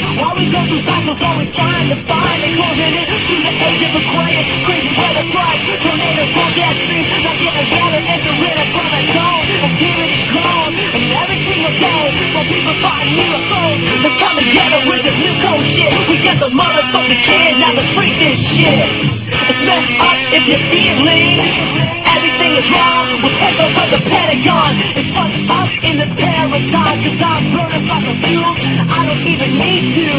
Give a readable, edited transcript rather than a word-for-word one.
Why we go through cycles, always trying to find and closing in to the age of Aquarius. Crazy weather thrives, tornadoes, cold gas streams, not getting water, entering a twilight zone. Activity's grown, and every single day, while people find UFOs, let's come together with this new cold shit. We got the motherfucking kid, now let's freak this shit. It's messed up if you're feeling everything is wrong with takeover of the Pentagon. It's fucked up in this paradigm, cause I'm burning fossil fuels, I don't even need to.